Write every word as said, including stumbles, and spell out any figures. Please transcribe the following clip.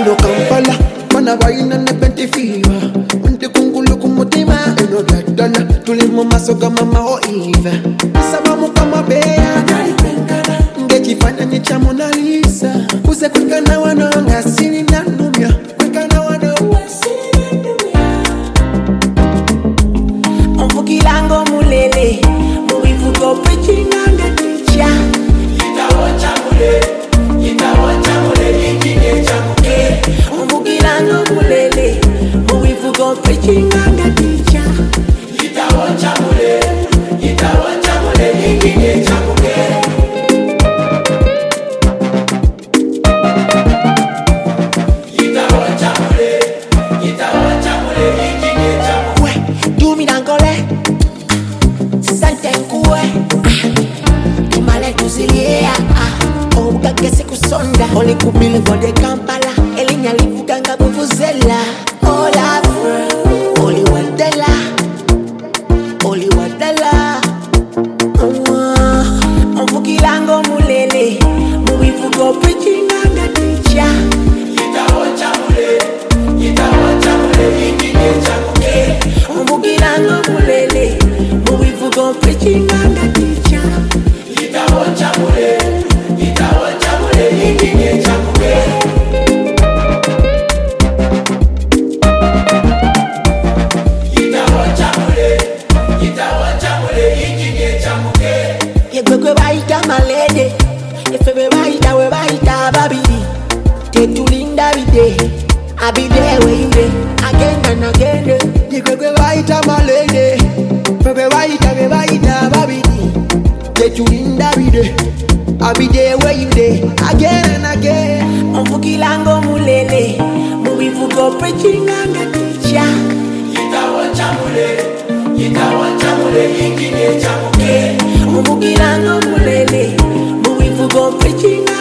no Kampala, mana vaina na penti fever. Unti kungulu kumutima, eno dadana. Tulimo masoga mama o iva. Sabamu kama bea, ngejifanya ni cha Mona Lisa. Kuse kwekana wanonga sini na numia. Kwekana wanonga sini na numia. Onfukilango mulele, muifuko pechinanga ticha. Itawacha mule, itawacha mule, ingine chamuke. Onfukilango mulele, muifuko pechinanga ticha. Itawacha mule, itawacha mule, ingine chamuke. Itawacha mule, itawacha mule, ingine chamuke. We, do me dangole, sante kuwe. Tumale tuzilia, obuga kese kusonda. Oli kubili ngode Kampala, elinya livuganga buvuzela. Ola fre, oli wadela, oli wadela. Onfukilango mulele, muifuko pechinanga ticha. Itawacha mule, itawacha mule, ingine chamuke. Onfukilango mulele, muifuko pechinanga ticha. Itawacha mule, itawacha mule, ingine chamuke. Itawacha mule, itawacha mule, ingine chamuke. Yegwegwe baita malede, efebe baita we baita babidi. Tetulinda bide, I be there where you dey, again and again. Yegwegwe baita malede. Febe baita be baita babidi. Tetulinda bide. I be there where you dey, again and again. Onfukilango mulele, muifuko pechinanga ticha. Itawacha mule, itawacha mule, ingine chamuke. Onfukilango mulele, muifuko pechinanga